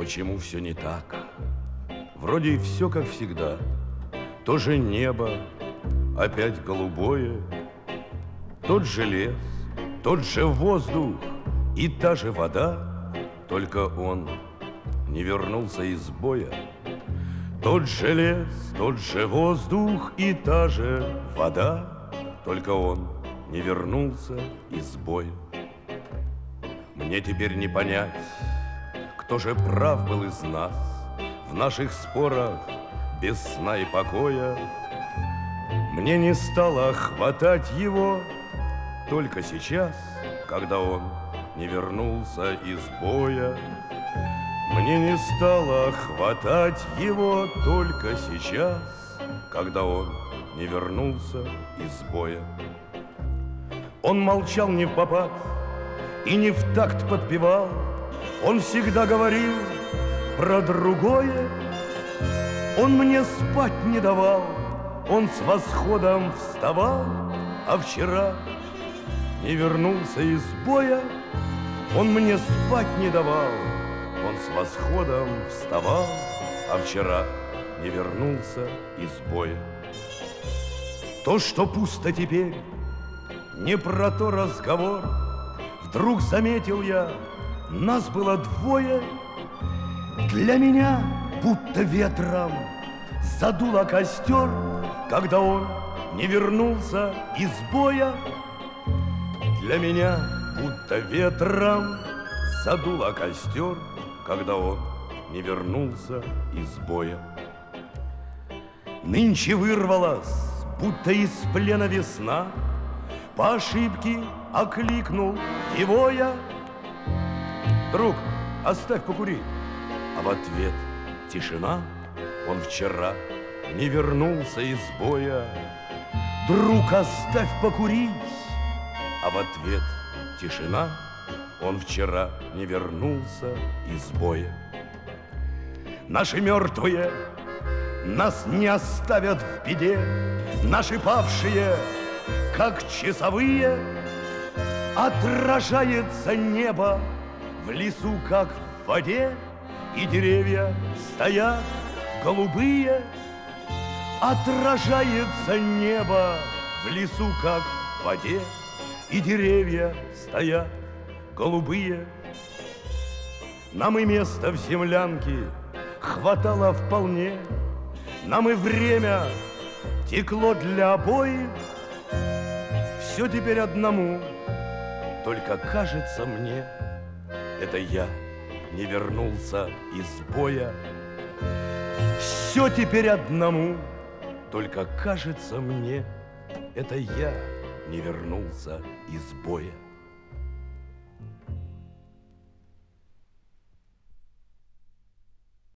почему все не так? Вроде и все как всегда. То же небо, опять голубое, тот же лес, тот же воздух и та же вода, только он не вернулся из боя. Тот же лес, тот же воздух и та же вода, только он не вернулся из боя. Мне теперь не понять, кто же прав был из нас в наших спорах без сна и покоя. Мне не стало хватать его только сейчас, когда он не вернулся из боя. Мне не стало хватать его только сейчас, когда он не вернулся из боя. Он молчал не впопад и не в такт подпевал, он всегда говорил про другое. Он мне спать не давал, он с восходом вставал, а вчера не вернулся из боя. Он мне спать не давал, он с восходом вставал, а вчера не вернулся из боя. То, что пусто теперь, не про то разговор. Вдруг заметил я, нас было двое. Для меня будто ветром задуло костер, когда он не вернулся из боя. Для меня будто ветром задуло костер, когда он не вернулся из боя. Нынче вырвалась, будто из плена весна, по ошибке окликнул его я. Друг, оставь покурить. А в ответ тишина. Он вчера не вернулся из боя. Друг, оставь покурить. А в ответ тишина. Он вчера не вернулся из боя. Наши мертвые нас не оставят в беде. Наши павшие, как часовые, отражается небо в лесу, как в воде, и деревья стоят голубые. Отражается небо в лесу, как в воде, и деревья стоят голубые. Нам и места в землянке хватало вполне, нам и время текло для обоих. Все теперь одному, только кажется мне, это я не вернулся из боя. Все теперь одному, только кажется мне, это я не вернулся из боя.